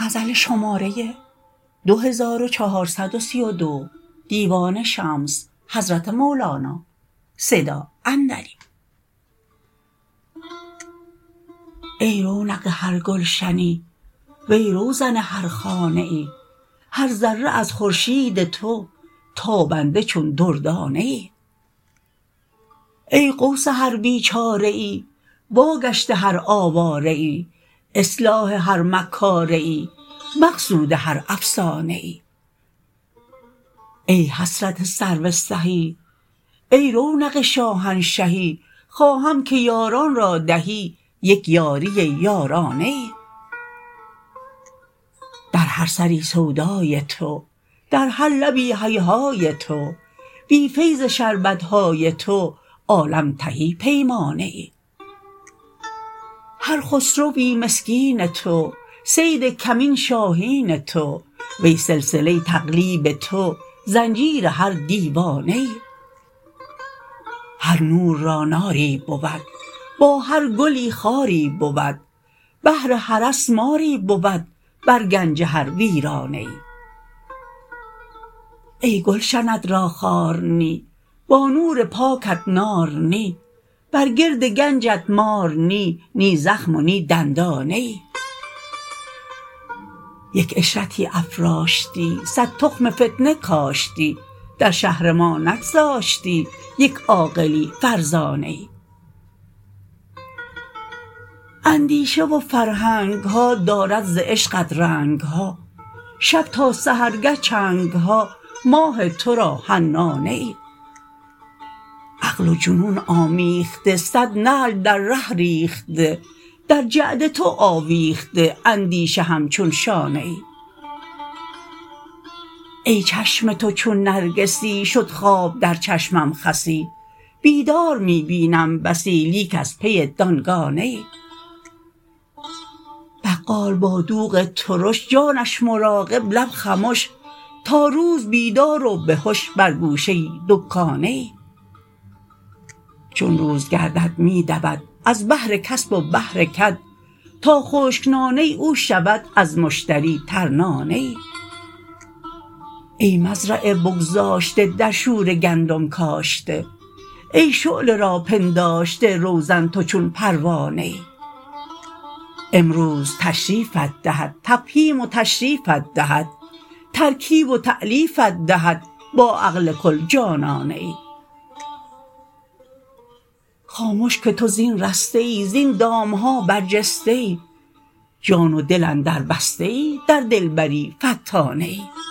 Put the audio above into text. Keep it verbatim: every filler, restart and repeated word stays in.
غزل شماره دو هزار و چهارصد و سی و دو دیوان شمس حضرت مولانا صدا اندریم. ای رونق هر گلشنی وی روزن هر خانه ای، هر ذره از خورشید تو تابنده چون دردانه ای. ای غوث هر بیچاره ای، واگشت هر آواره ای، اصلاح هر مکاره ای، مقصود هر افسانه ای. ای حسرت سرو سهی، ای رونق شاهنشهی، خواهم که یاران را دهی یک یاری یارانه ای. در هر سری سودای تو، در هر لبی هیهای تو، بی فیض شربت های تو عالم تهی پیمانه ای. هر خسروی مسکین تو، صید کمین شاهین تو، وی سلسله تقلیب تو زنجیر هر دیوانه ای. هر نور را ناری بود، با هر گلی خاری بود، بهر حرس ماری بود بر گنج هر ویرانه ای. ای گلشنت را خار نی، با نور پاکت نار نی، بر گرد گنجت مار نی، نی زخم و نی دندانه ای. یک عشرتی افراشتی، صد تخم فتنه کاشتی، در شهر ما نگذاشتی یک عاقلی فرزانه ای. اندیشه و فرهنگ ها دارد ز عشقت رنگ ها، شب تا سحرگه چنگ ها ماه تو را حنانه ای. عقل و جنون آمیخته، صد نعل در ره ریخته، در جعد تو آویخته اندیشه همچون شانه ای. ای چشم تو چون نرگسی، شد خواب در چشمم خسی، بیدار می بینم بسی لیک از پی دانگانه ای. بقال با دوغ ترش، جانش مراقب لب خمش، تا روز بیدار و به هش بر گوشه دکانه ای. چون روز گردد می دود از بهر کسب و بهر کد، تا خشک نانه او شود از مشتری ترنانه ای. ای مزرعه بگذاشته در شوره گندم کاشته، ای شعله را پنداشته روزن تو چون پروانه ای. امروز تشریفت دهد تفهیم و تشریفت دهد، ترکیب و تألیفت دهد با عقل کل جانانه ای. خامش که تو زین رسته ای، زین دام ها برجسته ای، جان و دل اندر بسته ای در دلبری فتانه ای.